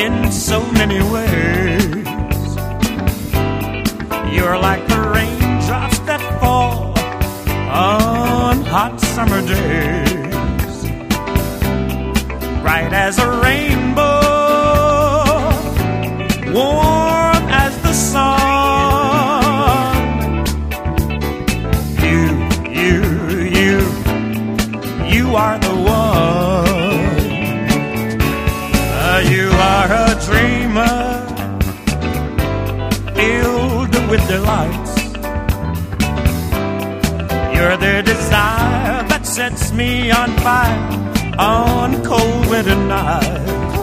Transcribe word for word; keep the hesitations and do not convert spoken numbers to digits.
in so many ways. You're like the raindrops that fall on hot summer days, bright as a rainbow, warm as the sun. You, you, you, you are the one. Uh, you are a dreamer, filled with delights. You're the desire that sets me on fire on cold winter nights.